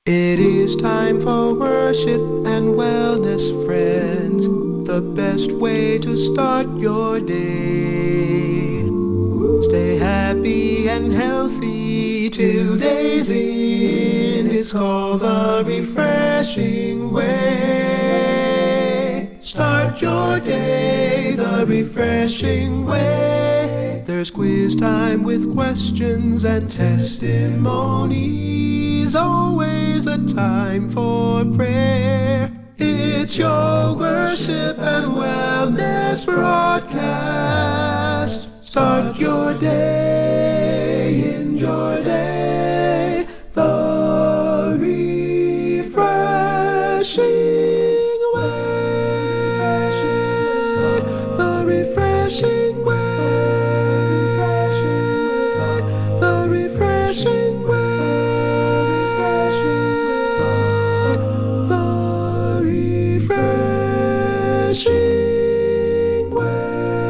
It is time for worship and wellness, friends. The best way to start your day. Stay happy and healthy. Today's in is called the refreshing way. Start your day the refreshing way. There's quiz time with questions and testimonies. Always a time for prayer. It's your worship and wellness broadcast. Start your day, in your day, the refreshing way, the refreshing way, the refreshing way, the refreshing way.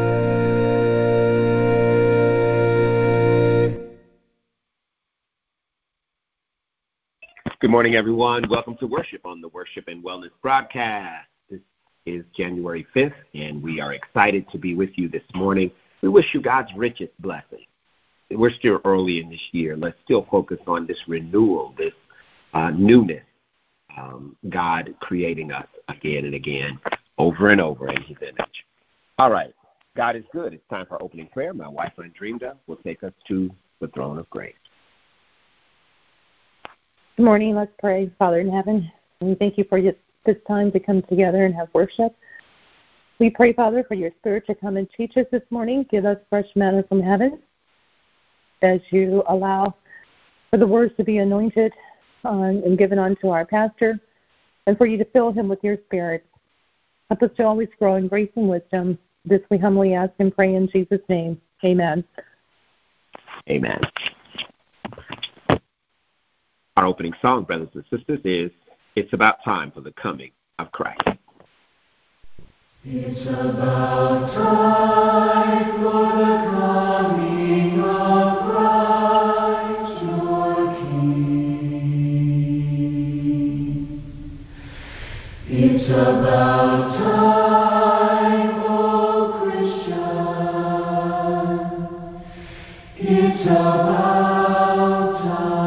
Good morning, everyone. Welcome to Worship on the Worship and Wellness broadcast. This is January 5th, and we are excited to be with you this morning. We wish you God's richest blessing. We're still early in this year. Let's still focus on this renewal, this newness, God creating us again and again, over and over in His image. All right. God is good. It's time for opening prayer. My wife, Andreamda, will take us to the throne of grace. Good morning. Let's pray. Father in heaven, we thank you for this time to come together and have worship. We pray, Father, for your Spirit to come and teach us this morning. Give us fresh manna from heaven as you allow for the words to be anointed and given unto our pastor, and for you to fill him with your Spirit. Help us to always grow in grace and wisdom. This we humbly ask and pray in Jesus' name. Amen. Amen. Our opening song, brothers and sisters, is It's About Time for the Coming of Christ. It's about time for the coming of Christ, your King. It's about time, oh Christian. It's about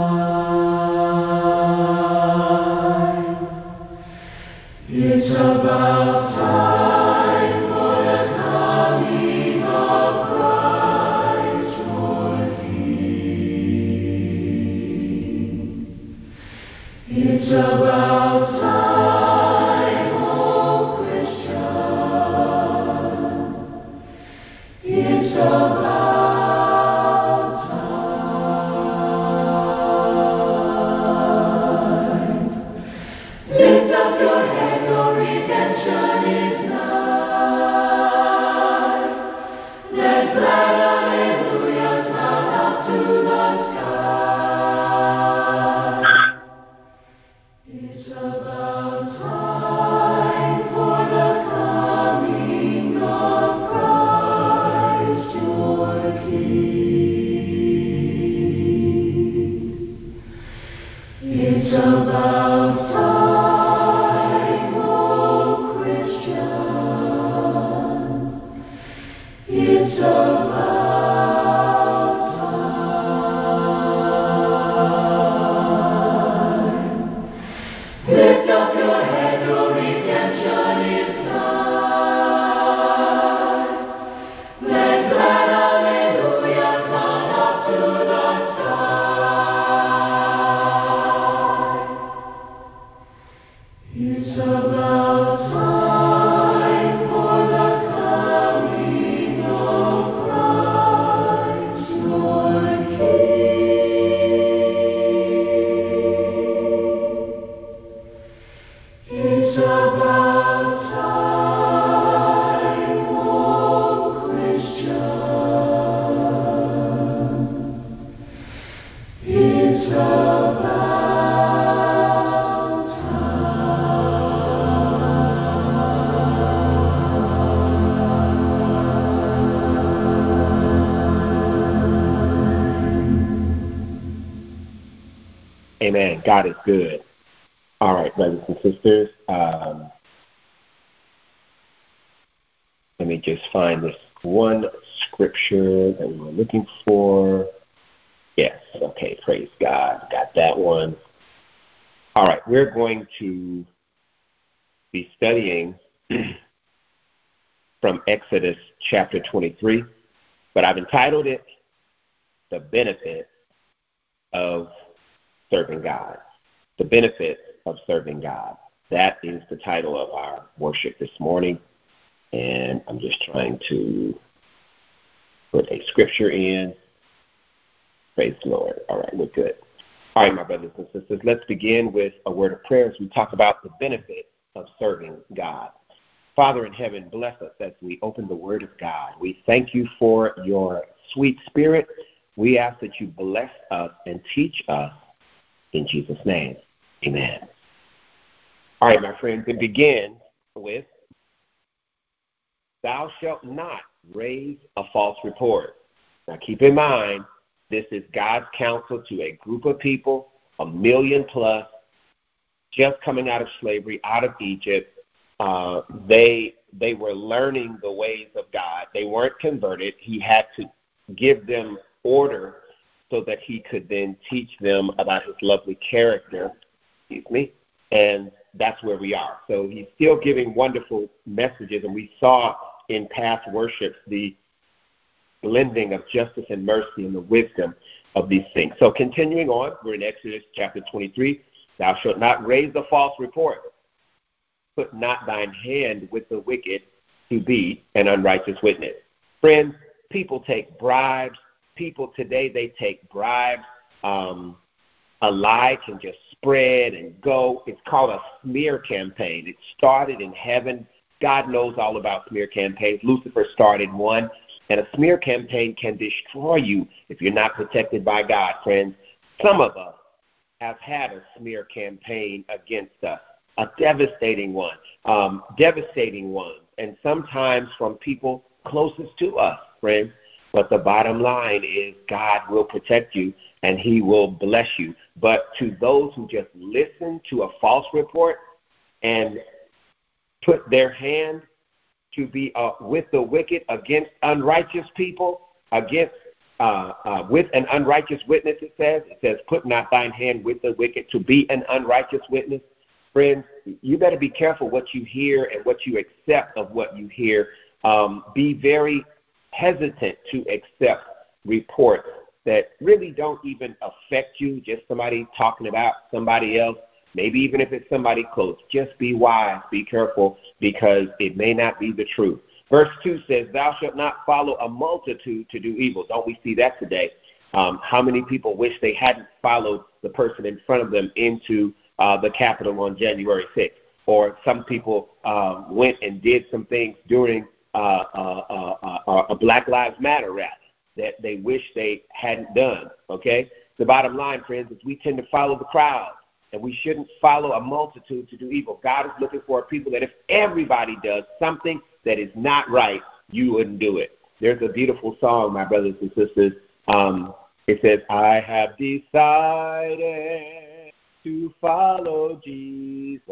time. It's about time for the coming of Christ, your King. It's about time, oh Christian. It's about time. Lift up your head, your redemption is nigh. Let glad hallelujahs mount up to the sky. It's about time for the coming of Christ, your King. It's about time, oh Christian. It's about time. Lift up your head, your redemption is nigh. Let glad hallelujahs mount up to the sky. It's about time for the coming of Christ, your King. It's about time, oh Christian. It's about Amen. God is good. All right, brothers and sisters. Let me just find this one scripture that we were looking for. Yes, okay, praise God. Got that one. All right, we're going to be studying from Exodus chapter 23, but I've entitled it, The Benefit of Serving God. The Benefit of Serving God. That is the title of our worship this morning. And I'm just trying to put a scripture in. Praise the Lord. All right, we're good. All right, my brothers and sisters, let's begin with a word of prayer as we talk about the benefit of serving God. Father in heaven, bless us as we open the word of God. We thank you for your sweet spirit. We ask that you bless us and teach us in Jesus' name. Amen. All right, my friends, it begins with, thou shalt not raise a false report. Now keep in mind, this is God's counsel to a group of people, 1 million plus, just coming out of slavery, out of Egypt. They were learning the ways of God. They weren't converted. He had to give them order so that he could then teach them about his lovely character. And that's where we are. So he's still giving wonderful messages, and we saw in past worships the blending of justice and mercy and the wisdom of these things. So continuing on, we're in Exodus chapter 23. Thou shalt not raise a false report. Put not thine hand with the wicked to be an unrighteous witness. Friends, people take bribes. People today, they take bribes. A lie can just spread and go. It's called a smear campaign. It started in heaven. God knows all about smear campaigns. Lucifer started one. And a smear campaign can destroy you if you're not protected by God, friends. Some of us have had a smear campaign against us, a devastating one, and sometimes from people closest to us, friends. But the bottom line is God will protect you and he will bless you. But to those who just listen to a false report and put their hand to be with the wicked against unrighteous people, against with an unrighteous witness, it says, put not thine hand with the wicked to be an unrighteous witness. Friends, you better be careful what you hear and what you accept of what you hear. Be very hesitant to accept reports that really don't even affect you, just somebody talking about somebody else, maybe even if it's somebody close. Just be wise, be careful, because it may not be the truth. Verse 2 says, thou shalt not follow a multitude to do evil. Don't we see that today? How many people wish they hadn't followed the person in front of them into the Capitol on January 6th? Or some people went and did some things during a Black Lives Matter rally that they wish they hadn't done, okay? The bottom line, friends, is we tend to follow the crowd, and we shouldn't follow a multitude to do evil. God is looking for a people that if everybody does something that is not right, you wouldn't do it. There's a beautiful song, my brothers and sisters. It says, I have decided to follow Jesus.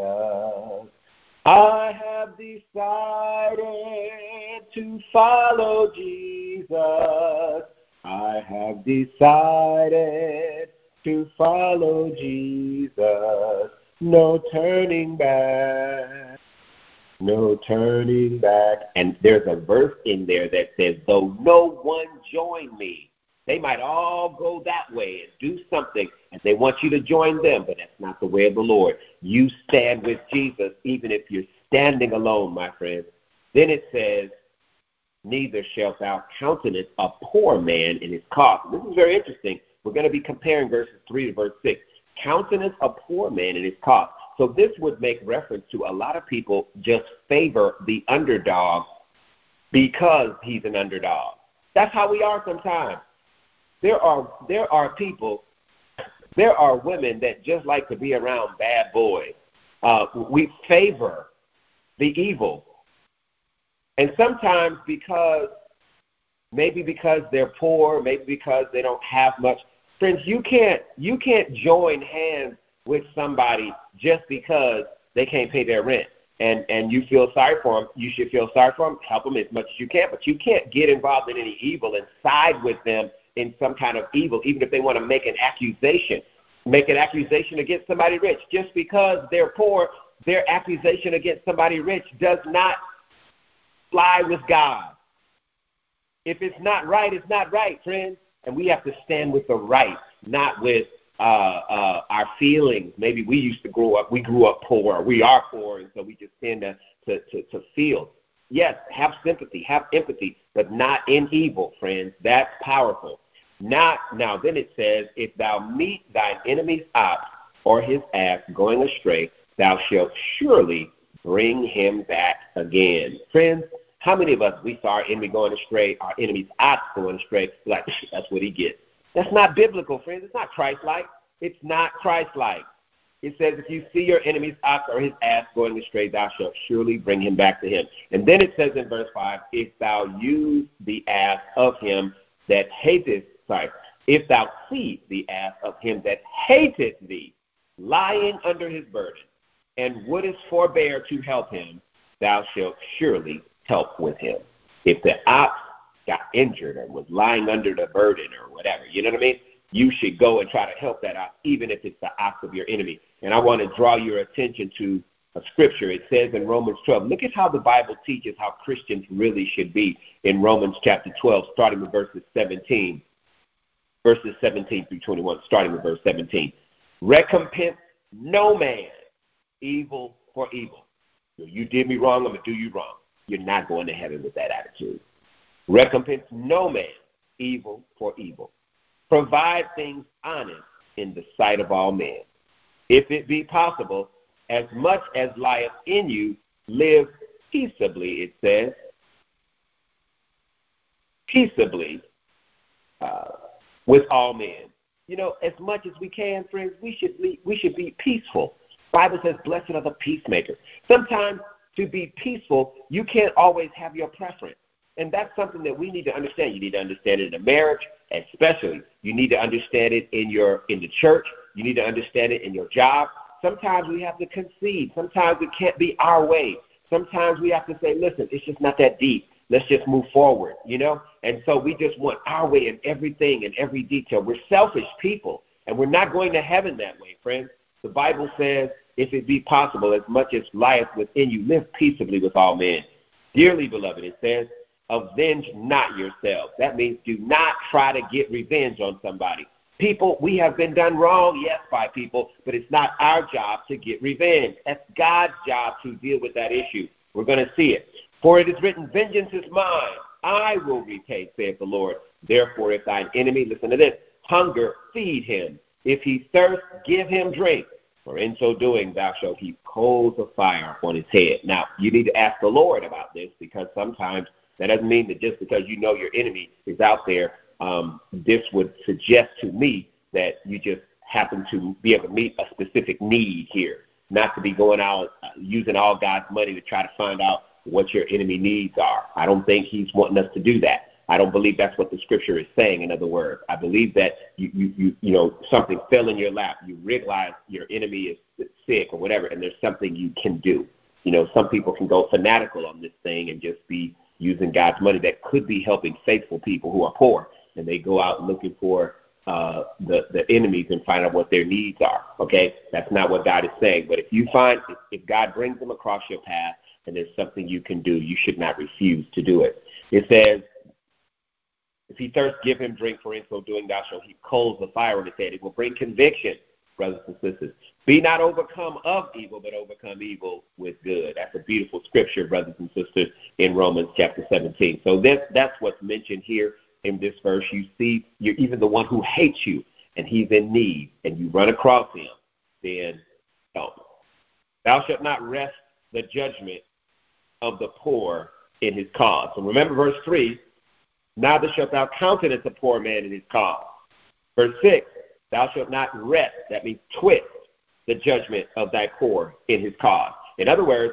I have decided to follow Jesus. I have decided to follow Jesus. No turning back. No turning back. And there's a verse in there that says, though no one join me. They might all go that way and do something, and they want you to join them, but that's not the way of the Lord. You stand with Jesus, even if you're standing alone, my friend. Then it says, neither shalt thou countenance a poor man in his cause. This is very interesting. We're going to be comparing verses 3 to verse 6. Countenance a poor man in his cause. So this would make reference to a lot of people just favor the underdog because he's an underdog. That's how we are sometimes. There are people, there are women that just like to be around bad boys. We favor the evil. And sometimes maybe because they're poor, maybe because they don't have much. Friends, you can't join hands with somebody just because they can't pay their rent. And you feel sorry for them, you should feel sorry for them, help them as much as you can. But you can't get involved in any evil and side with them in some kind of evil, even if they want to make an accusation. Make an accusation against somebody rich. Just because they're poor, their accusation against somebody rich does not fly with God. If it's not right, it's not right, friends. And we have to stand with the right, not with our feelings. Maybe we grew up poor, we are poor, and so we just tend to feel. Yes, have sympathy, have empathy, but not in evil, friends. That's powerful. Now then it says, if thou meet thine enemy's ox or his ass going astray, thou shalt surely bring him back again. Friends, how many of us, we saw our enemy going astray, our enemy's ox going astray, like, that's what he gets. That's not biblical, friends. It's not Christ-like. It's not Christ-like. It says, if you see your enemy's ox or his ass going astray, thou shalt surely bring him back to him. And then it says in verse 5, if thou use the ass of him that hateth, if thou see the ass of him that hateth thee, lying under his burden, and wouldest forbear to help him, thou shalt surely help with him. If the ox got injured or was lying under the burden or whatever, you know what I mean? You should go and try to help that ox, even if it's the ox of your enemy. And I want to draw your attention to a scripture. It says in Romans 12, look at how the Bible teaches how Christians really should be in Romans chapter 12, starting with verses 17 through 21, starting with verse 17. Recompense no man evil for evil. You did me wrong, I'm going to do you wrong. You're not going to heaven with that attitude. Recompense no man evil for evil. Provide things honest in the sight of all men. If it be possible, as much as lieth in you, live peaceably, it says. Peaceably with all men. You know, as much as we can, friends, we should be peaceful. The Bible says, blessed are the peacemakers. Sometimes to be peaceful, you can't always have your preference. And that's something that we need to understand. You need to understand it in a marriage, especially. You need to understand it in the church. You need to understand it in your job. Sometimes we have to concede. Sometimes it can't be our way. Sometimes we have to say, listen, it's just not that deep. Let's just move forward, you know? And so we just want our way in everything, in every detail. We're selfish people, and we're not going to heaven that way, friends. The Bible says, if it be possible, as much as lieth within you, live peaceably with all men. Dearly beloved, it says, avenge not yourselves. That means do not try to get revenge on somebody. People, we have been done wrong, yes, by people, but it's not our job to get revenge. That's God's job to deal with that issue. We're going to see it. For it is written, vengeance is mine. I will repay, saith the Lord. Therefore, if thine enemy, listen to this, hunger, feed him. If he thirst, give him drink. For in so doing, thou shalt heap coals of fire on his head. Now, you need to ask the Lord about this, because sometimes that doesn't mean that just because you know your enemy is out there, this would suggest to me that you just happen to be able to meet a specific need here, not to be going out using all God's money to try to find out what your enemy needs are. I don't think he's wanting us to do that. I don't believe that's what the scripture is saying, in other words. I believe that you know, something fell in your lap. You realize your enemy is sick or whatever, and there's something you can do. You know, some people can go fanatical on this thing and just be using God's money that could be helping faithful people who are poor, and they go out looking for the enemies and find out what their needs are, okay? That's not what God is saying. But if you find, if God brings them across your path and there's something you can do, you should not refuse to do it. It says, if he thirst, give him drink, for in so doing thou shalt heap coals of fire on his head. It will bring conviction, brothers and sisters. Be not overcome of evil, but overcome evil with good. That's a beautiful scripture, brothers and sisters, in Romans chapter 17. So that's what's mentioned here in this verse. You see, you're even the one who hates you, and he's in need, and you run across him, then help. Thou shalt not rest the judgment of the poor in his cause. So remember verse 3, neither shalt thou countenance a poor man in his cause. Verse 6, thou shalt not rest, that means twist, the judgment of thy poor in his cause. In other words,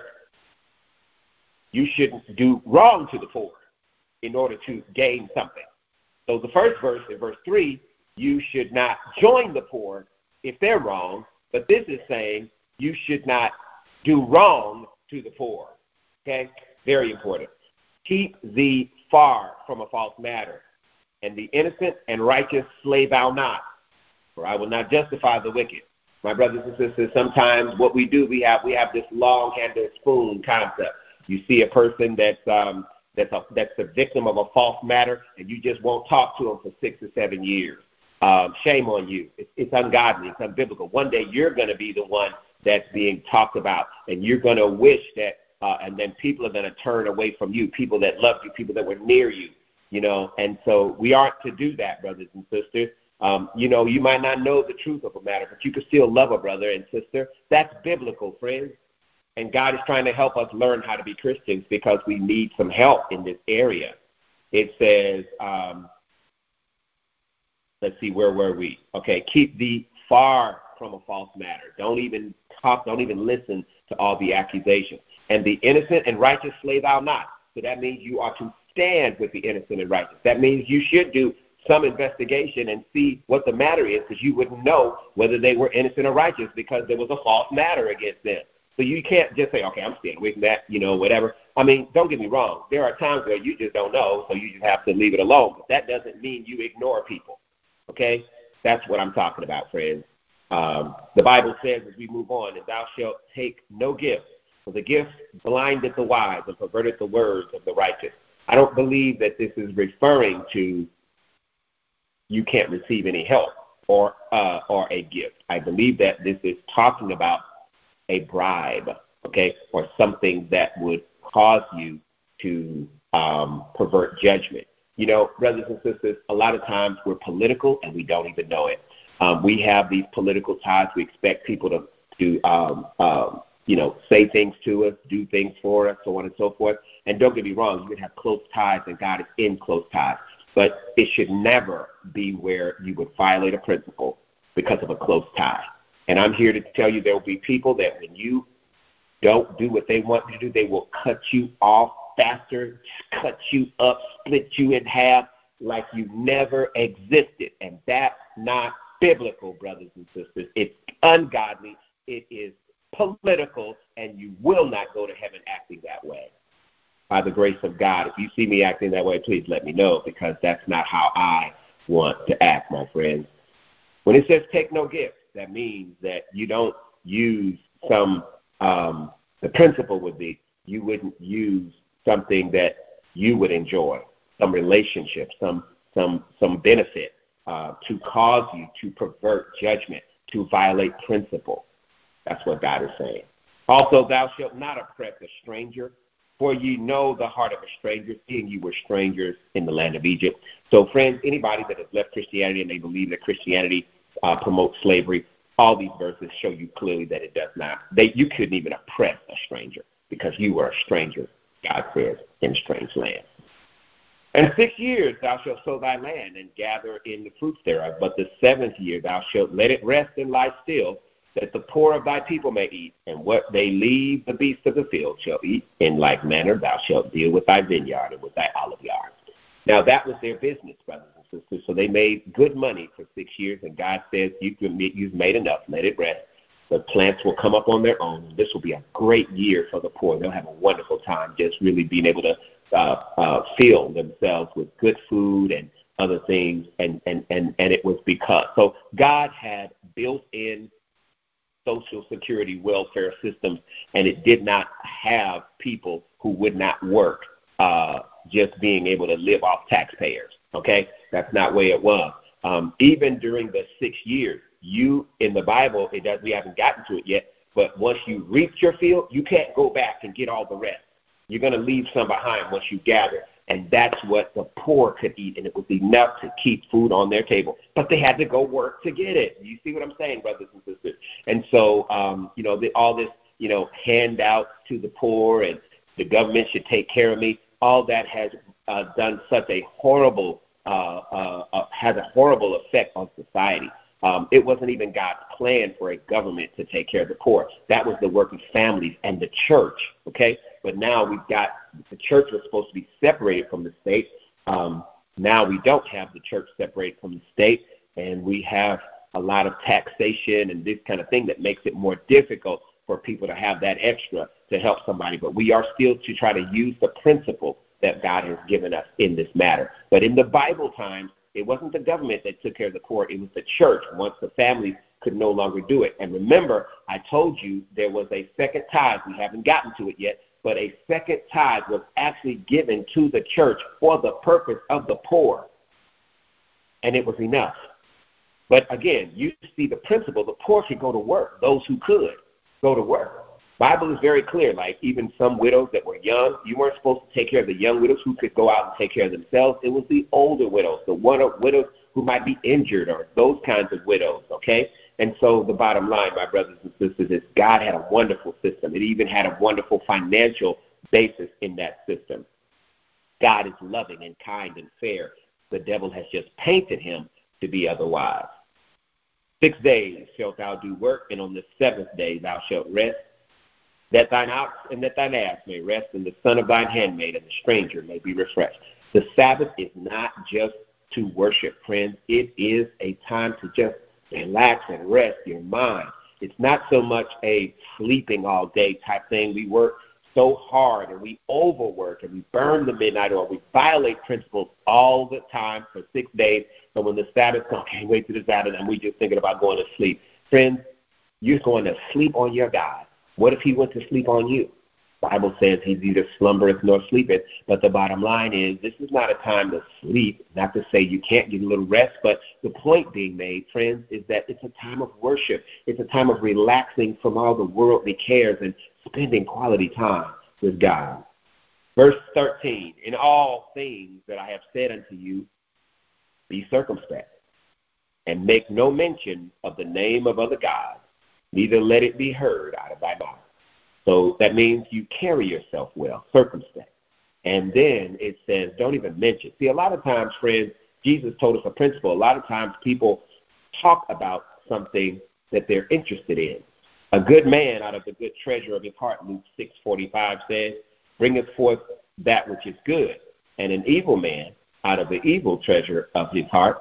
you shouldn't do wrong to the poor in order to gain something. So the first verse, in verse 3, you should not join the poor if they're wrong But this is saying you should not do wrong to the poor. Okay? Very important. Keep thee far from a false matter, and the innocent and righteous slay thou not, for I will not justify the wicked. My brothers and sisters, sometimes what we do, we have this long-handled spoon concept. You see a person that's the victim of a false matter, and you just won't talk to them for 6 or 7 years. Shame on you. It's ungodly. It's unbiblical. One day you're going to be the one that's being talked about, and you're going to wish that, and then people are going to turn away from you, people that love you, people that were near you, And so we aren't to do that, brothers and sisters. You might not know the truth of a matter, but you can still love a brother and sister. That's biblical, friends. And God is trying to help us learn how to be Christians because we need some help in this area. It says, let's see, where were we? Okay, keep thee far from a false matter. Don't even talk, don't even listen to all the accusations. And the innocent and righteous slay thou not. So that means you are to stand with the innocent and righteous. That means you should do some investigation and see what the matter is, because you wouldn't know whether they were innocent or righteous because there was a false matter against them. So you can't just say, okay, I'm staying away from that, whatever. I mean, don't get me wrong. There are times where you just don't know, so you just have to leave it alone. But that doesn't mean you ignore people, okay? That's what I'm talking about, friends. The Bible says, as we move on, that thou shalt take no gift, for the gift blindeth the wise and perverteth the words of the righteous. I don't believe that this is referring to you can't receive any help or a gift. I believe that this is talking about a bribe, okay, or something that would cause you to pervert judgment. Brothers and sisters, a lot of times we're political and we don't even know it. We have these political ties. We expect people to say things to us, do things for us, so on and so forth. And don't get me wrong, you can have close ties, and God is in close ties. But it should never be where you would violate a principle because of a close tie. And I'm here to tell you there will be people that when you don't do what they want you to do, they will cut you off faster, cut you up, split you in half like you never existed. And that's not biblical, brothers and sisters. It's ungodly. It is political, and you will not go to heaven acting that way. By the grace of God, if you see me acting that way, please let me know, because that's not how I want to act, my friends. When it says take no gift, that means that you don't use the principle would be you wouldn't use something that you would enjoy, some relationship, some benefit to cause you to pervert judgment, to violate principle. That's what God is saying. Also, thou shalt not oppress a stranger, for ye know the heart of a stranger, seeing you were strangers in the land of Egypt. So, friends, anybody that has left Christianity and they believe that Christianity promotes slavery, all these verses show you clearly that it does not. You couldn't even oppress a stranger because you were a stranger, God says, in a strange land. And 6 years thou shalt sow thy land and gather in the fruits thereof, but the 7th year thou shalt let it rest and lie still, that the poor of thy people may eat, and what they leave the beasts of the field shall eat. In like manner thou shalt deal with thy vineyard and with thy olive yard. Now that was their business, brothers and sisters. So they made good money for 6 years, and God says, you've made enough, let it rest. The plants will come up on their own. This will be a great year for the poor. They'll have a wonderful time just really being able to fill themselves with good food and other things, and it was because. So God had built in Social Security welfare systems, and it did not have people who would not work just being able to live off taxpayers, okay? That's not the way it was. Even during the 6 years, in the Bible, we haven't gotten to it yet, but once you reach your field, you can't go back and get all the rest. You're going to leave some behind once you gather, and that's what the poor could eat, and it was enough to keep food on their table. But they had to go work to get it. You see what I'm saying, brothers and sisters? And so, all this, handouts to the poor and the government should take care of me, all that has done such a horrible, has a horrible effect on society. It wasn't even God's plan for a government to take care of the poor. That was the work of families and the church, okay? But now the church was supposed to be separated from the state. Now we don't have the church separated from the state, and we have a lot of taxation and this kind of thing that makes it more difficult for people to have that extra to help somebody. But we are still to try to use the principle that God has given us in this matter. But in the Bible times, it wasn't the government that took care of the poor. It was the church once the family could no longer do it. And remember, I told you there was a second tithe. We haven't gotten to it yet, but a second tithe was actually given to the church for the purpose of the poor. And it was enough. But again, you see the principle. The poor could go to work. Those who could go to work. Bible is very clear. Like even some widows that were young, you weren't supposed to take care of the young widows who could go out and take care of themselves. It was the older widows, the widows who might be injured or those kinds of widows, okay? And so the bottom line, my brothers and sisters, is God had a wonderful system. It even had a wonderful financial basis in that system. God is loving and kind and fair. The devil has just painted him to be otherwise. 6 days shalt thou do work, and on the seventh day thou shalt rest, that thine ox and that thine ass may rest, and the son of thine handmaid and the stranger may be refreshed. The Sabbath is not just to worship, friends. It is a time to just relax and rest your mind. It's not so much a sleeping all day type thing. We work so hard and we overwork and we burn the midnight oil. We violate principles all the time for 6 days. So when the Sabbath comes, can't wait to the Sabbath, and we just thinking about going to sleep. Friends, you're going to sleep on your God. What if he went to sleep on you? The Bible says he neither slumbereth nor sleepeth. But the bottom line is this is not a time to sleep, not to say you can't get a little rest, but the point being made, friends, is that it's a time of worship. It's a time of relaxing from all the worldly cares and spending quality time with God. Verse 13, in all things that I have said unto you, be circumspect, and make no mention of the name of other gods, neither let it be heard out of thy mouth. So that means you carry yourself well, circumspect. And then it says, don't even mention. See, a lot of times, friends, Jesus told us a principle. A lot of times people talk about something that they're interested in. A good man out of the good treasure of his heart, Luke 6:45 says, bringeth forth that which is good. And an evil man out of the evil treasure of his heart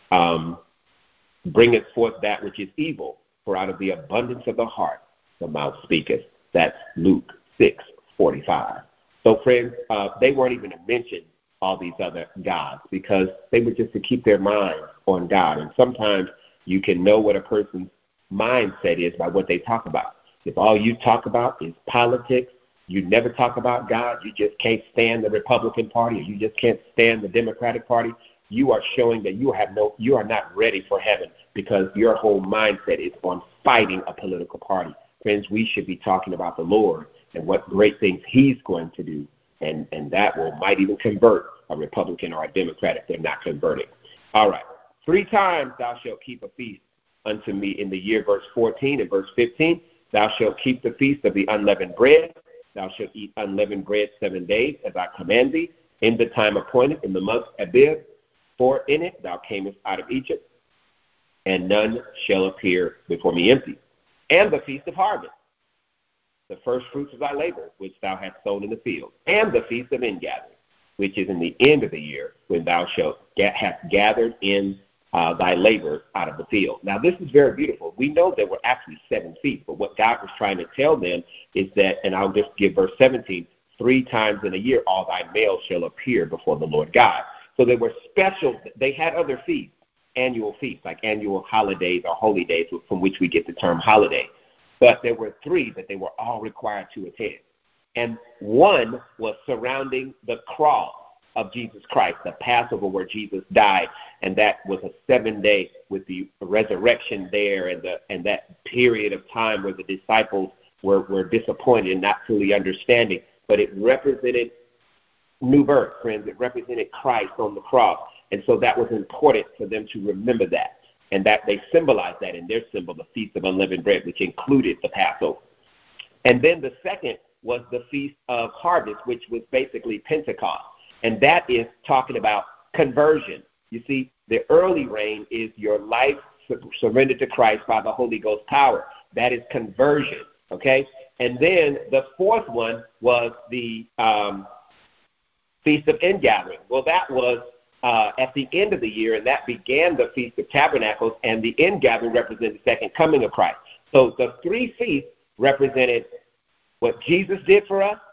bringeth forth that which is evil. For out of the abundance of the heart, the mouth speaketh. That's Luke 6:45. So, friends, they weren't even to mention all these other gods because they were just to keep their mind on God. And sometimes you can know what a person's mindset is by what they talk about. If all you talk about is politics, you never talk about God, you just can't stand the Republican Party, or you just can't stand the Democratic Party, you are showing that you are not ready for heaven because your whole mindset is on fighting a political party. Friends, we should be talking about the Lord and what great things he's going to do, and that might even convert a Republican or a Democrat if they're not converting. All right. 3 times thou shalt keep a feast unto me in the year, verse 14 and verse 15. Thou shalt keep the feast of the unleavened bread. Thou shalt eat unleavened bread 7 days, as I command thee, in the time appointed, in the month Abib. For in it thou camest out of Egypt, and none shall appear before me empty. And the feast of harvest, the first fruits of thy labor, which thou hast sown in the field. And the feast of ingathering, which is in the end of the year, when thou shalt hast gathered in thy labor out of the field. Now, this is very beautiful. We know there were actually 7 feasts, but what God was trying to tell them is that, and I'll just give verse 17, 3 times in a year all thy males shall appear before the Lord God. So they were special. They had other feasts, annual feasts, like annual holidays or holy days, from which we get the term holiday. But there were 3 that they were all required to attend. And one was surrounding the cross of Jesus Christ, the Passover where Jesus died, and that was a 7-day with the resurrection there and that period of time where the disciples were disappointed and not fully understanding. But it represented new birth, friends. It represented Christ on the cross. And so that was important for them to remember that, and that they symbolized that in their symbol, the Feast of Unleavened Bread, which included the Passover. And then the second was the Feast of Harvest, which was basically Pentecost. And that is talking about conversion. You see, the early rain is your life surrendered to Christ by the Holy Ghost power. That is conversion, okay? And then the fourth one was the Feast of Ingathering. Well, that was at the end of the year, and that began the Feast of Tabernacles, and the ingathering represented the second coming of Christ. So the three feasts represented what Jesus did for us.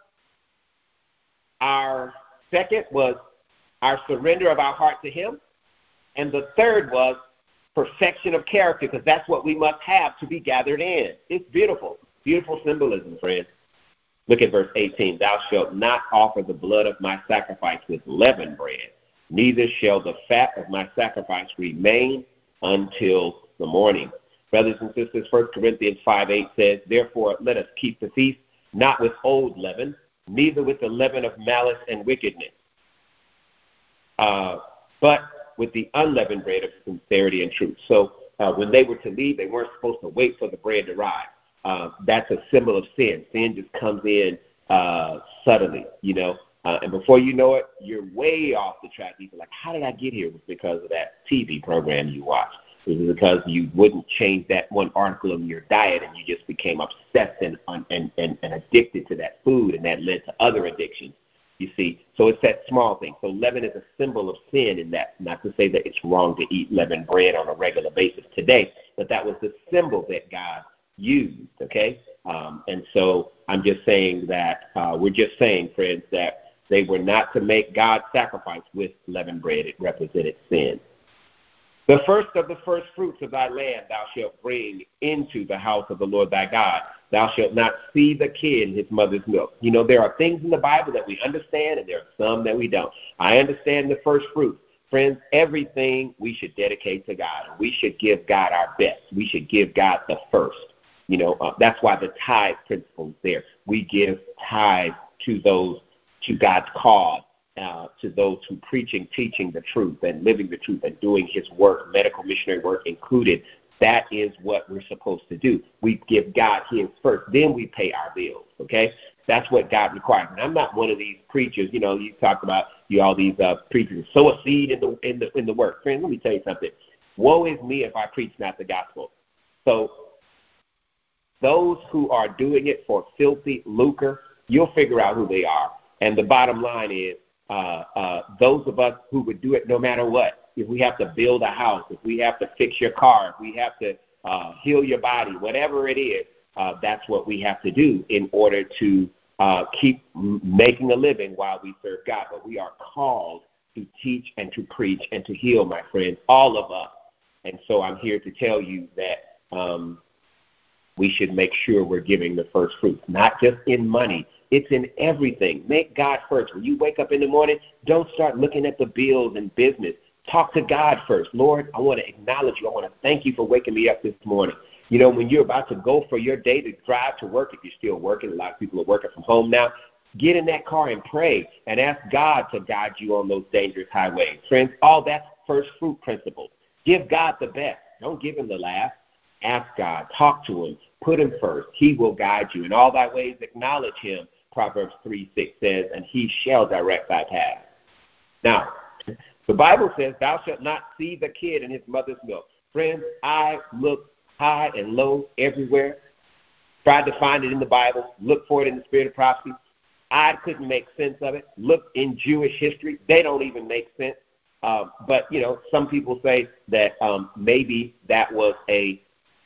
Our second was our surrender of our heart to him. And the third was perfection of character, because that's what we must have to be gathered in. It's beautiful. Beautiful symbolism, friends. Look at verse 18. Thou shalt not offer the blood of my sacrifice with leavened bread, neither shall the fat of my sacrifice remain until the morning. Brothers and sisters, 1 Corinthians 5:8 says, therefore let us keep the feast, not with old leaven, neither with the leaven of malice and wickedness, but with the unleavened bread of sincerity and truth. So when they were to leave, they weren't supposed to wait for the bread to rise. That's a symbol of sin. Sin just comes in suddenly, and before you know it, you're way off the track. You're like, how did I get here? It was because of that TV program you watched. It was because you wouldn't change that one article in your diet, and you just became obsessed and addicted to that food, and that led to other addictions. You see, so it's that small thing. So leaven is a symbol of sin in that, not to say that it's wrong to eat leavened bread on a regular basis today, but that was the symbol that God used, okay? And so I'm just saying that, we're just saying, friends, that they were not to make God sacrifice with leavened bread. It represented sin. The first of the first fruits of thy land thou shalt bring into the house of the Lord thy God. Thou shalt not see the kid in his mother's milk. There are things in the Bible that we understand, and there are some that we don't. I understand the first fruit. Friends, everything we should dedicate to God. We should give God our best. We should give God the first. That's why the tithe principle is there. We give tithe to God's cause, to those who preaching, teaching the truth and living the truth and doing his work, medical missionary work included. That is what we're supposed to do. We give God his first, then we pay our bills, okay? That's what God requires. And I'm not one of these preachers, you talk about all these preachers, sow a seed in the work. Friends, let me tell you something. Woe is me if I preach not the gospel. So those who are doing it for filthy lucre, you'll figure out who they are. And the bottom line is, those of us who would do it no matter what, if we have to build a house, if we have to fix your car, if we have to heal your body, whatever it is, that's what we have to do in order to keep making a living while we serve God. But we are called to teach and to preach and to heal, my friends, all of us. And so I'm here to tell you that we should make sure we're giving the first fruits, not just in money. It's in everything. Make God first. When you wake up in the morning, don't start looking at the bills and business. Talk to God first. Lord, I want to acknowledge you. I want to thank you for waking me up this morning. When you're about to go for your day to drive to work, if you're still working, a lot of people are working from home now, get in that car and pray and ask God to guide you on those dangerous highways. Friends, all that's first fruit principle. Give God the best. Don't give him the last. Ask God. Talk to him. Put him first. He will guide you. In all thy ways acknowledge him. Proverbs 3:6 says, and he shall direct thy path. Now, the Bible says, thou shalt not see the kid in his mother's milk. Friends, I looked high and low everywhere, tried to find it in the Bible, looked for it in the spirit of prophecy. I couldn't make sense of it. Look in Jewish history. They don't even make sense. But, some people say that maybe that was a,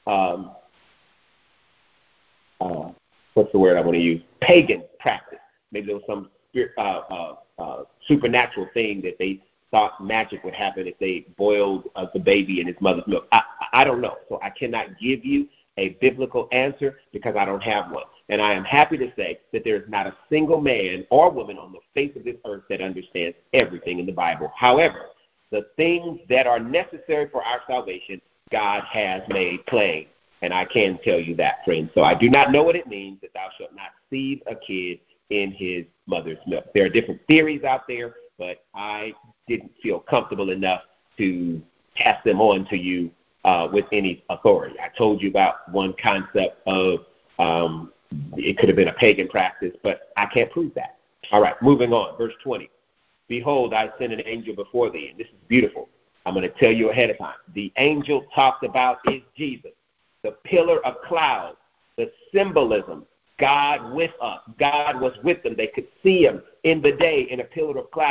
what's the word I want to use? Pagan practice. Maybe there was some supernatural thing that they thought magic would happen if they boiled the baby in his mother's milk. I don't know. So I cannot give you a biblical answer because I don't have one. And I am happy to say that there is not a single man or woman on the face of this earth that understands everything in the Bible. However, the things that are necessary for our salvation, God has made plain. And I can tell you that, friends. So I do not know what it means that thou shalt not seethe a kid in his mother's milk. There are different theories out there, but I didn't feel comfortable enough to pass them on to you with any authority. I told you about one concept of it could have been a pagan practice, but I can't prove that. All right, moving on. Verse 20. Behold, I send an angel before thee. And this is beautiful. I'm going to tell you ahead of time. The angel talked about is Jesus. The pillar of cloud, the symbolism, God with us. God was with them. They could see him in the day in a pillar of cloud.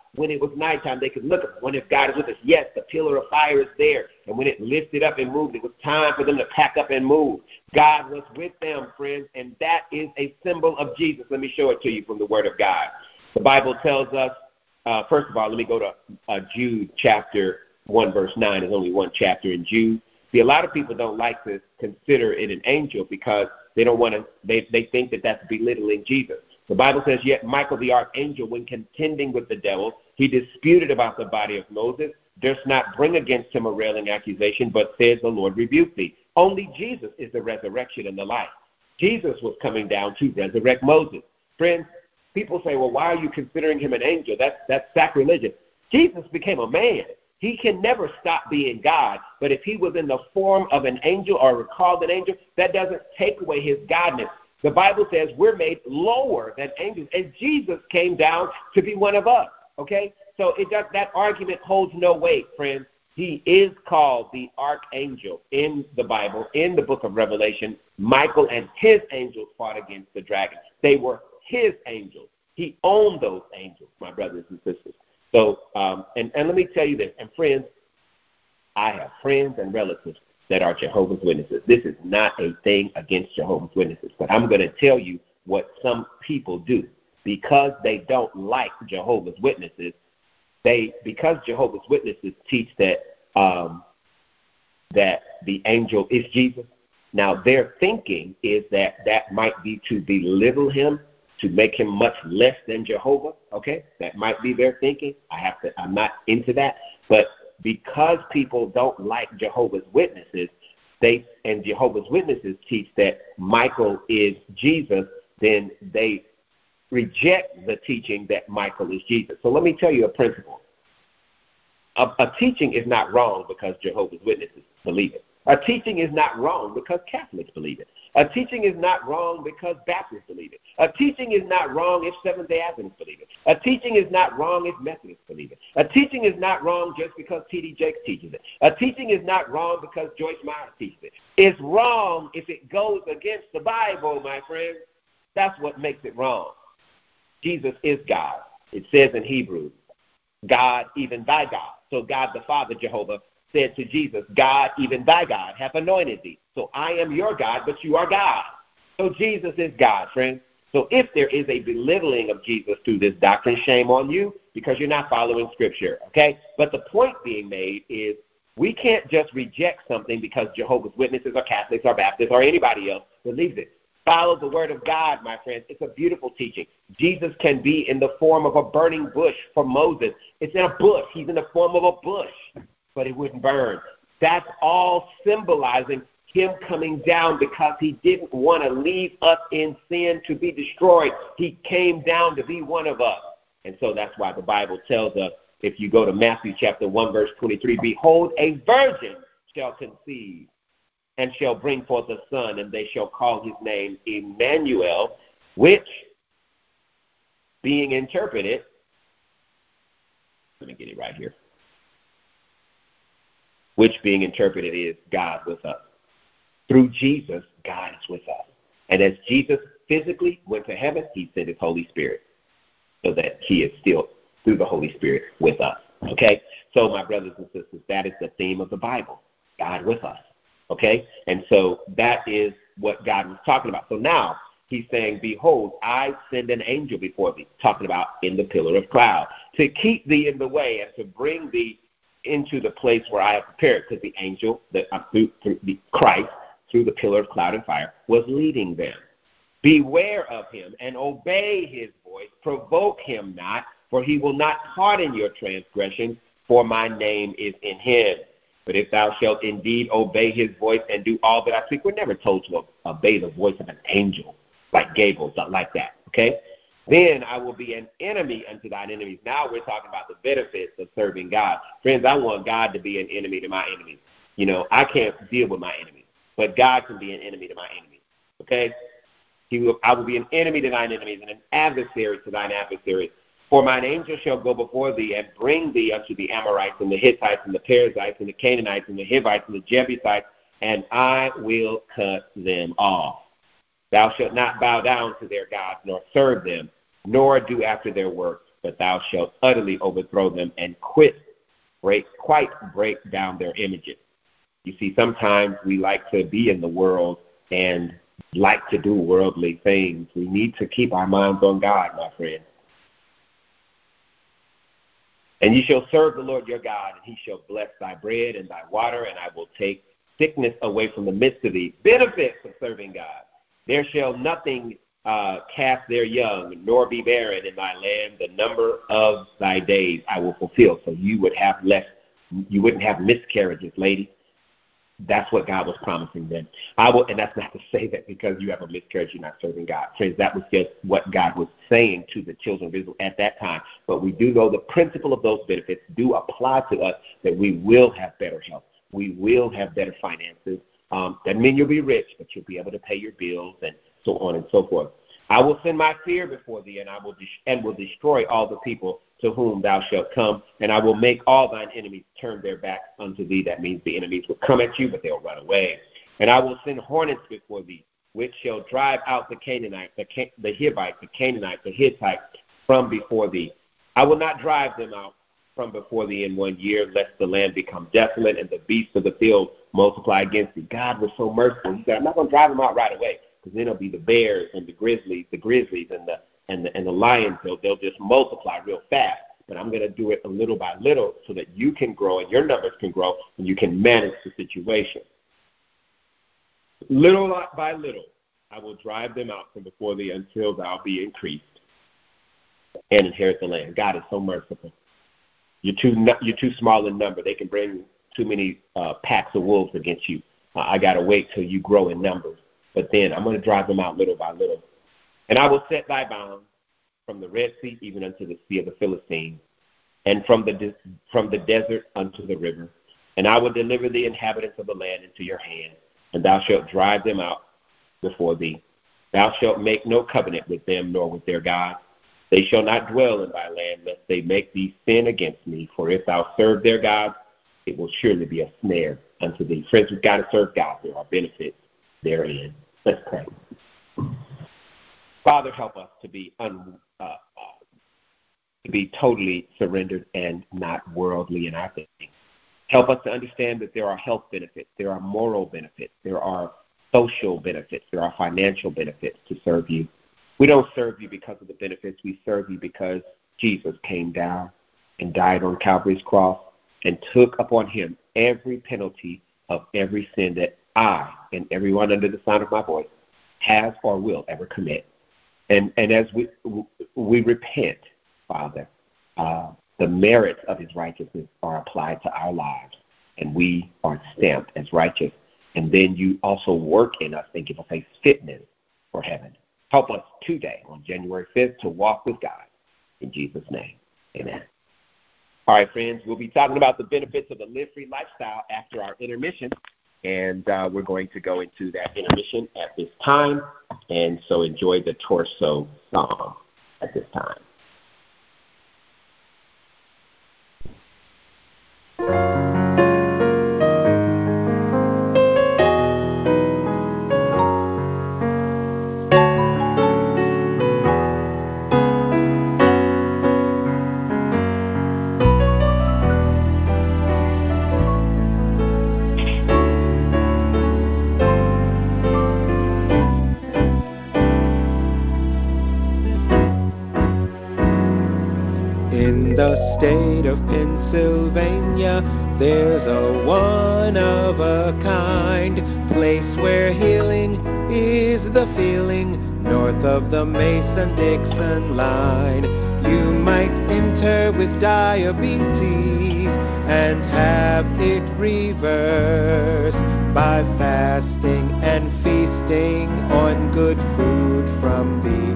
when it was nighttime, they could look at when if God is with us. Yes, the pillar of fire is there. And when it lifted up and moved, it was time for them to pack up and move. God was with them, friends, and that is a symbol of Jesus. Let me show it to you from the Word of God. The Bible tells us, first of all, let me go to Jude chapter 1, verse 9. There's only one chapter in Jude. See, a lot of people don't like to consider it an angel because they don't want to. They think that that's belittling Jesus. The Bible says, yet Michael the archangel, when contending with the devil, he disputed about the body of Moses, durst not bring against him a railing accusation, but says, the Lord rebuke thee. Only Jesus is the resurrection and the life. Jesus was coming down to resurrect Moses. Friends, people say, well, why are you considering him an angel? That's sacrilegious. Jesus became a man. He can never stop being God, but if he was in the form of an angel or called an angel, that doesn't take away his godness. The Bible says we're made lower than angels, and Jesus came down to be one of us, okay? So that argument holds no weight, friends. He is called the archangel in the Bible, in the book of Revelation. Michael and his angels fought against the dragon. They were his angels. He owned those angels, my brothers and sisters. So, and let me tell you this, and friends, I have friends and relatives that are Jehovah's Witnesses. This is not a thing against Jehovah's Witnesses, but I'm going to tell you what some people do. Because they don't like Jehovah's Witnesses, because Jehovah's Witnesses teach that that the angel is Jesus. Now, their thinking is that might be to belittle him, to make him much less than Jehovah, okay? That might be their thinking. I'm not into that. But because people don't like Jehovah's Witnesses, and Jehovah's Witnesses teach that Michael is Jesus, then they reject the teaching that Michael is Jesus. So let me tell you a principle. A teaching is not wrong because Jehovah's Witnesses believe it. A teaching is not wrong because Catholics believe it. A teaching is not wrong because Baptists believe it. A teaching is not wrong if Seventh-day Adventists believe it. A teaching is not wrong if Methodists believe it. A teaching is not wrong just because T.D. Jakes teaches it. A teaching is not wrong because Joyce Meyer teaches it. It's wrong if it goes against the Bible, my friends. That's what makes it wrong. Jesus is God. It says in Hebrews, God, even thy God. So God the Father, Jehovah, said to Jesus, God, even thy God, hath anointed thee. So I am your God, but you are God. So Jesus is God, friends. So if there is a belittling of Jesus through this doctrine, shame on you because you're not following Scripture, okay? But the point being made is we can't just reject something because Jehovah's Witnesses or Catholics or Baptists or anybody else believes it. Follow the Word of God, my friends. It's a beautiful teaching. Jesus can be in the form of a burning bush for Moses. It's in a bush. He's in the form of a bush, but it wouldn't burn. That's all symbolizing him coming down because he didn't want to leave us in sin to be destroyed. He came down to be one of us. And so that's why the Bible tells us, if you go to Matthew chapter 1, verse 23, behold, a virgin shall conceive and shall bring forth a son, and they shall call his name Emmanuel, which, being interpreted, let me get it right here, which being interpreted is God with us. Through Jesus, God is with us. And as Jesus physically went to heaven, he sent his Holy Spirit so that he is still, through the Holy Spirit, with us. Okay? So, my brothers and sisters, that is the theme of the Bible, God with us. Okay? And so that is what God was talking about. So now he's saying, behold, I send an angel before thee, talking about in the pillar of cloud, to keep thee in the way and to bring thee into the place where I have prepared, because the angel, through Christ, through the pillar of cloud and fire, was leading them. Beware of him and obey his voice. Provoke him not, for he will not pardon your transgressions, for my name is in him. But if thou shalt indeed obey his voice and do all that I speak, we're never told to obey the voice of an angel like Gabriel, something like that, okay? Then I will be an enemy unto thine enemies. Now we're talking about the benefits of serving God. Friends, I want God to be an enemy to my enemies. You know, I can't deal with my enemies, but God can be an enemy to my enemies, okay? I will be an enemy to thine enemies and an adversary to thine adversaries. For mine angel shall go before thee and bring thee unto the Amorites and the Hittites and the Perizzites and the Canaanites and the Hivites and the Jebusites, and I will cut them off. Thou shalt not bow down to their gods, nor serve them, nor do after their works. but thou shalt utterly overthrow them and quite break down their images. You see, sometimes we like to be in the world and like to do worldly things. We need to keep our minds on God, my friend. And you shall serve the Lord your God, and he shall bless thy bread and thy water, and I will take sickness away from the midst of thee. Benefits of serving God. There shall nothing cast their young, nor be barren in thy land. The number of thy days I will fulfill. So you wouldn't have miscarriages, lady. That's what God was promising them. And that's not to say that because you have a miscarriage, you're not serving God. Friends, that was just what God was saying to the children of Israel at that time. But we do know the principle of those benefits do apply to us, that we will have better health. We will have better finances. That means you'll be rich, but you'll be able to pay your bills and so on and so forth. I will send my fear before thee, and will destroy all the people to whom thou shalt come, and I will make all thine enemies turn their backs unto thee. That means the enemies will come at you, but they'll run away. And I will send hornets before thee, which shall drive out the Canaanite, the Hivite, the Canaanite, the Hittite from before thee. I will not drive them out from before thee in 1 year, lest the land become desolate and the beasts of the field multiply against thee. God was so merciful. He said, I'm not going to drive them out right away, because then it'll be the bears and the grizzlies and the lions. They'll just multiply real fast. But I'm going to do it a little by little so that you can grow and your numbers can grow and you can manage the situation. Little by little, I will drive them out from before thee until thou be increased and inherit the land. God is so merciful. You're too small in number. They can bring too many packs of wolves against you. I got to wait till you grow in numbers. But then I'm going to drive them out little by little. And I will set thy bounds from the Red Sea even unto the sea of the Philistines, and from the desert unto the river. And I will deliver the inhabitants of the land into your hand, and thou shalt drive them out before thee. Thou shalt make no covenant with them, nor with their gods. They shall not dwell in thy land, lest they make thee sin against me. For if thou serve their gods, it will surely be a snare unto thee. Friends, we've got to serve God. There are benefits therein. Let's pray. Father, help us to be totally surrendered and not worldly in our thinking. Help us to understand that there are health benefits, there are moral benefits, there are social benefits, there are financial benefits to serve you. We don't serve you because of the benefits. We serve you because Jesus came down and died on Calvary's cross and took upon him every penalty of every sin that I and everyone under the sound of my voice has or will ever commit. And as we repent, Father, the merits of his righteousness are applied to our lives, and we are stamped as righteous. And then you also work in us and give us a fitness for heaven. Help us today on January 5th to walk with God. In Jesus' name, amen. All right, friends, we'll be talking about the benefits of a live-free lifestyle after our intermission. And we're going to go into that intermission at this time. And so enjoy the torso song at this time. In the state of Pennsylvania, there's a one-of-a-kind place where healing is the feeling, north of the Mason-Dixon line. You might enter with diabetes and have it reversed by fasting and feasting on good food from the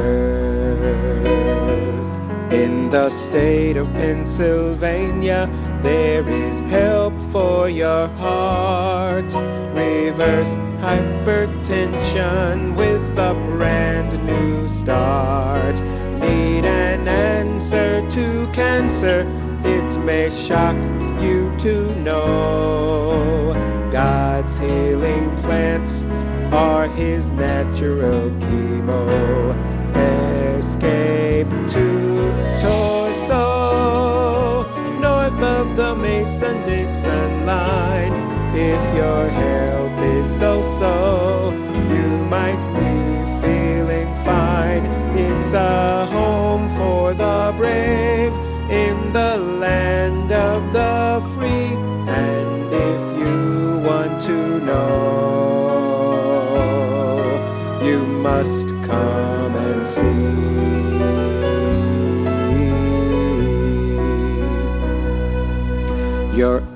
earth. In the state of Pennsylvania, there is help for your heart. Reverse hypertension with a brand new start. Need an answer to cancer? It may shock you to know God's healing plants are his natural chemo. Escape to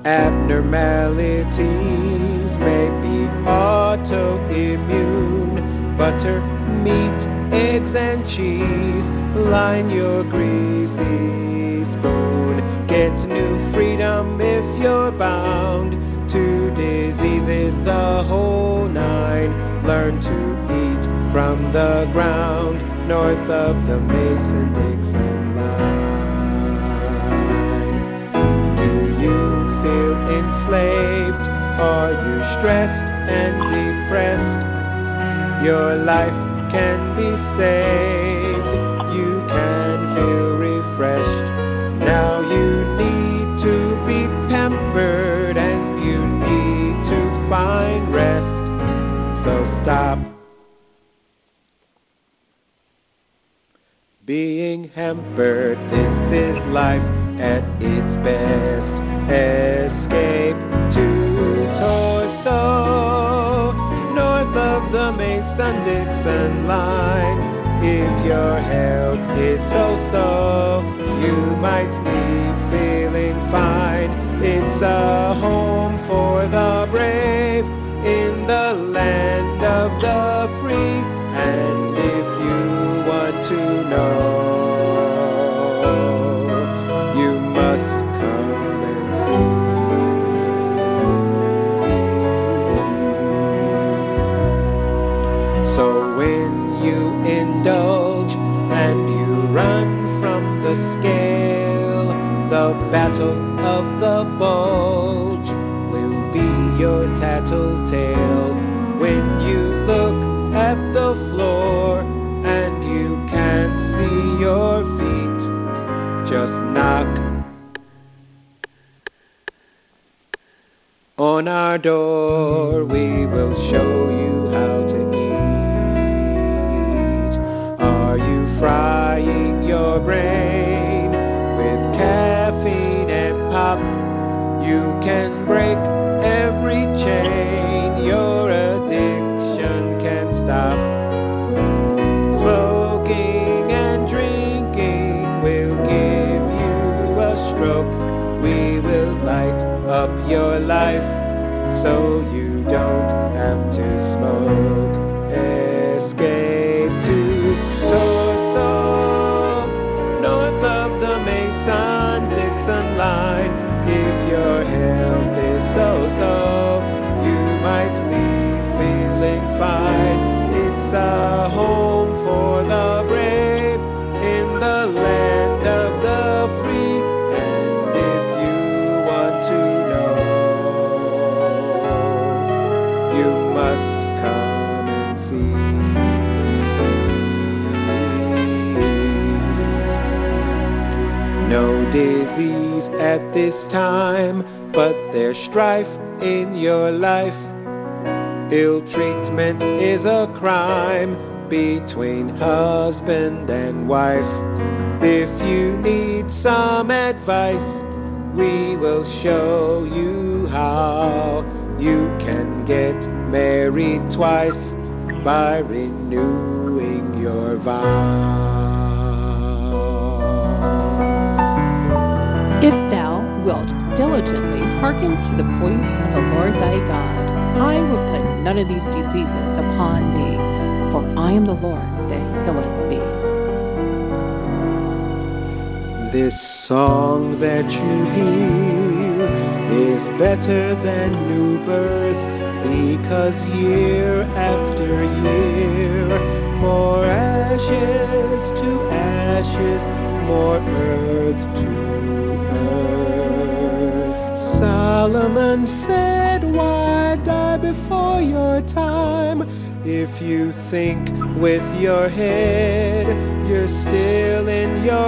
Abnormalities may be autoimmune. Butter, meat, eggs, and cheese line your greasy spoon. Get new freedom if you're bound to diseases, the whole nine. Learn to eat from the ground north of the Mason-Dixon line. Do you feel enslaved? Are you stressed and depressed? Your life can be saved. You can feel refreshed. Now you need to be pampered and you need to find rest. So stop being hampered. This is life at its best. Escape to Torso, north of the Mason-Dixon line. If your health is so-so, you might be feeling fine. It's a home for the brave in the land of the free. And if you want to know, you must come and see. So when you indulge and you run from the scale, the battle of the bulge will be your tattletale. When you look at the floor and you can't see your feet, just knock on our door. We will show you how to eat. Are you frying your brain with caffeine and pop? You can break every chain. Your addiction can stop. Smoking and drinking will give you a stroke. We will light up your life so you don't have to smoke. Escape to Torso, north of the Mason-Dixon line. If your health is so-so, you might leave feeling fine. It's a home for the brave in the land of the free. And if you want to know, you must come and see. No disease at this time, but there's strife in your life. Ill treatment is a crime between husband and wife. If you need some advice, we will show you how. You can get married twice by renewing your vow. If thou wilt diligently hearken to the voice of the Lord thy God, I will put none of these diseases upon thee, for I am the Lord that healeth thee. This song that you hear is better than new birth, because year after year, more ashes to ashes, more earth to earth. Solomon said, why die before your time? If you think with your head, you're still in your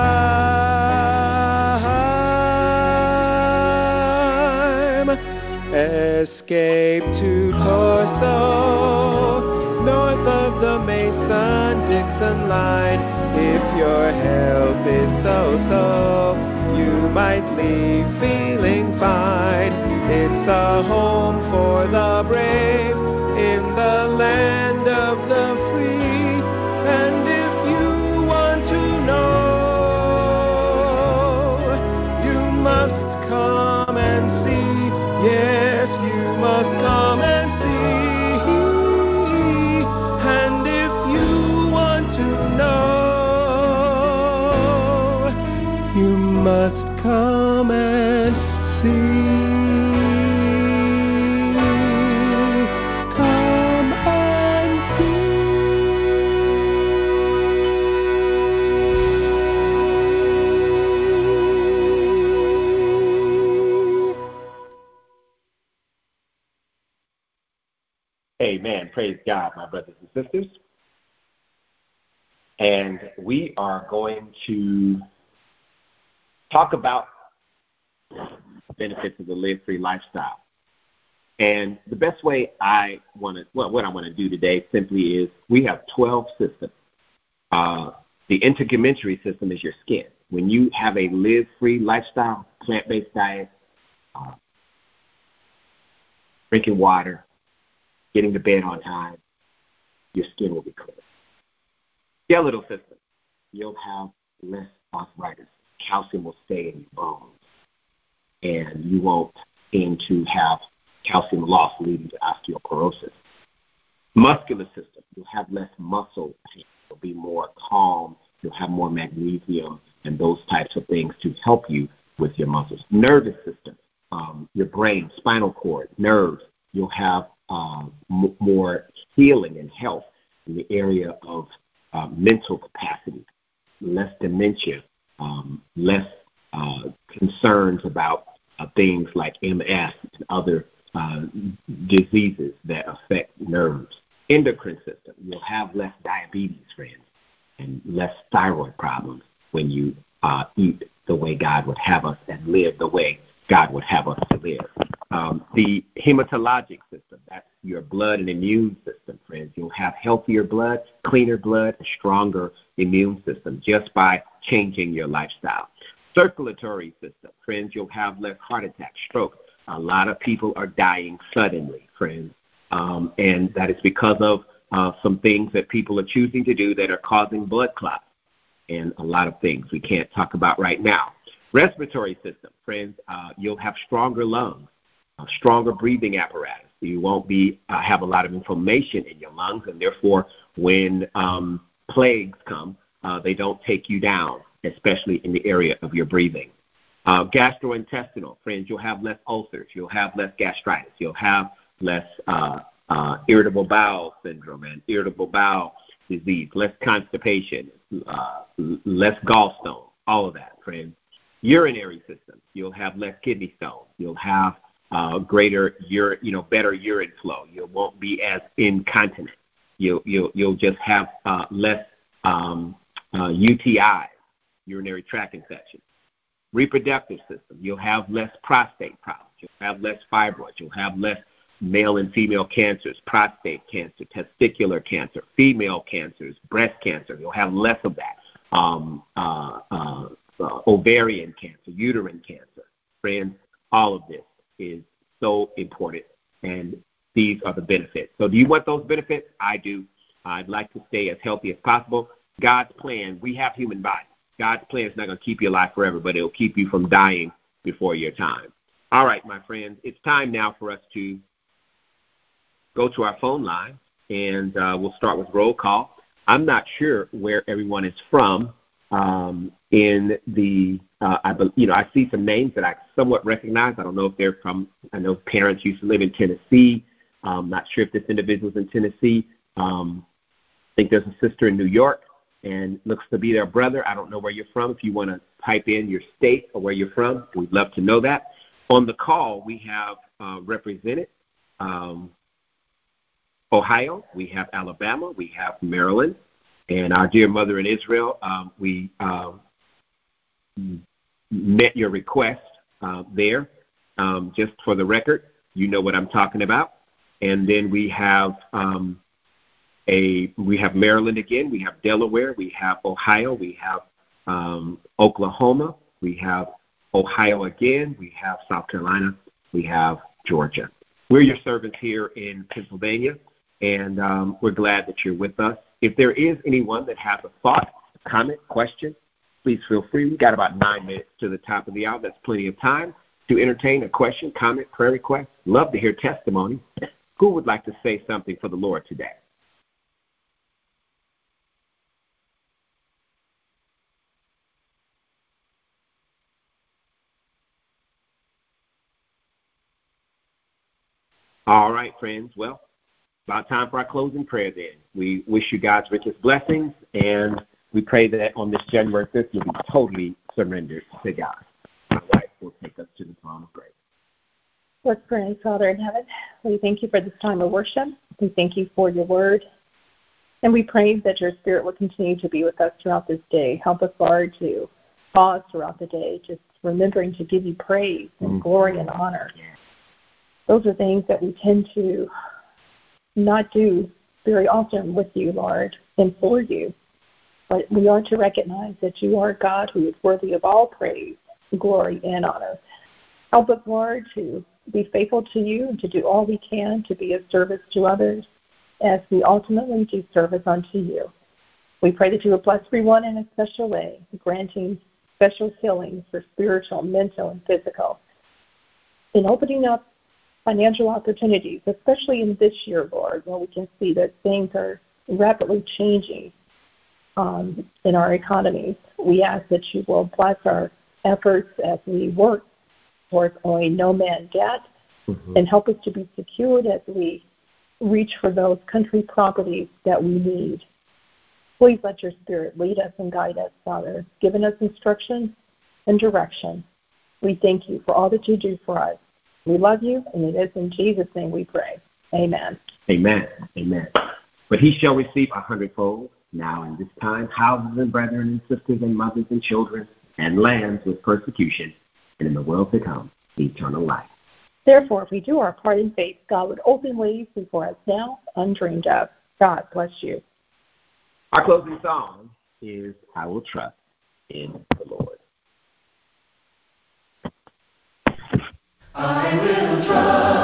prime. Escape to Torso, north of the Mason-Dixon line. If your health is so-so, you might leave feeling fine. It's a home for the brave in the land of the free. And if you want to know, you must come and see. Amen. Praise God, my brothers and sisters. And we are going to talk about benefits of the live-free lifestyle. And the best way what I want to do today simply is we have 12 systems. The integumentary system is your skin. When you have a live-free lifestyle, plant-based diet, drinking water, getting to bed on time, your skin will be clear. Skeletal system, you'll have less arthritis. Calcium will stay in your bones, and you won't seem to have calcium loss leading to osteoporosis. Muscular system, you'll have less muscle pain. You'll be more calm. You'll have more magnesium and those types of things to help you with your muscles. Nervous system, your brain, spinal cord, nerves, you'll have more healing and health in the area of mental capacity, less dementia, less concerns about things like MS and other diseases that affect nerves. Endocrine system, you'll have less diabetes, friends, and less thyroid problems when you eat the way God would have us and live the way God would have us to live. The hematologic system, that's your blood and immune system, friends. You'll have healthier blood, cleaner blood, a stronger immune system just by changing your lifestyle. Circulatory system, friends, you'll have less heart attack, stroke. A lot of people are dying suddenly, friends, and that is because of some things that people are choosing to do that are causing blood clots and a lot of things we can't talk about right now. Respiratory system, friends, you'll have stronger lungs, a stronger breathing apparatus. You won't have a lot of inflammation in your lungs, and therefore when plagues come, they don't take you down, especially in the area of your breathing. Gastrointestinal, friends, you'll have less ulcers. You'll have less gastritis. You'll have less irritable bowel syndrome and irritable bowel disease, less constipation, less gallstones, all of that, friends. Urinary system, you'll have less kidney stones. You'll have better urine flow. You won't be as incontinent. You'll just have less UTIs, urinary tract infections. Reproductive system, you'll have less prostate problems. You'll have less fibroids. You'll have less male and female cancers, prostate cancer, testicular cancer, female cancers, breast cancer. You'll have less of that. Ovarian cancer, uterine cancer. Friends, all of this is so important, and these are the benefits. So do you want those benefits? I do. I'd like to stay as healthy as possible. God's plan, we have human bodies. God's plan is not going to keep you alive forever, but it will keep you from dying before your time. All right, my friends, it's time now for us to go to our phone line, and we'll start with roll call. I'm not sure where everyone is from. I see some names that I somewhat recognize. I don't know if they're from, I know parents used to live in Tennessee. I'm not sure if this individual's in Tennessee. I think there's a sister in New York and looks to be their brother. I don't know where you're from. If you want to type in your state or where you're from, we'd love to know that. On the call, we have represented Ohio, we have Alabama, we have Maryland, and our dear mother in Israel. We met your request there. Just for the record, you know what I'm talking about. And then we have Maryland again. We have Delaware. We have Ohio. We have Oklahoma. We have Ohio again. We have South Carolina. We have Georgia. We're your servants here in Pennsylvania, and we're glad that you're with us. If there is anyone that has a thought, a comment, question, please feel free. We've got about 9 minutes to the top of the hour. That's plenty of time to entertain a question, comment, prayer request. Love to hear testimony. Who would like to say something for the Lord today? All right, friends. Well, about time for our closing prayer then. We wish you God's richest blessings, and we pray that on this January 5th, you'll be totally surrendered to God. My wife will take us to the throne of grace. Let's pray. Father in heaven, we thank you for this time of worship. We thank you for your word. And we pray that your Spirit will continue to be with us throughout this day. Help us, Lord, to pause throughout the day, just remembering to give you praise and glory and honor. Those are things that we tend to not do very often with you, Lord, and for you. But we are to recognize that you are God who is worthy of all praise, glory, and honor. Help us, Lord, to be faithful to you and to do all we can to be of service to others as we ultimately do service unto you. We pray that you will bless everyone in a special way, granting special healing for spiritual, mental, and physical, in opening up financial opportunities, especially in this year, Lord, where we can see that things are rapidly changing in our economies. We ask that you will bless our efforts as we work towards owing no man debt and help us to be secured as we reach for those country properties that we need. Please let your Spirit lead us and guide us, Father, giving us instruction and direction. We thank you for all that you do for us. We love you, and it is in Jesus' name we pray. Amen. Amen. Amen. But he shall receive 100-fold now in this time, houses and brethren and sisters and mothers and children and lands with persecution, and in the world to come, eternal life. Therefore, if we do our part in faith, God would open ways before us now, undreamed of. God bless you. Our closing song is I Will Trust in the Lord. I will trust.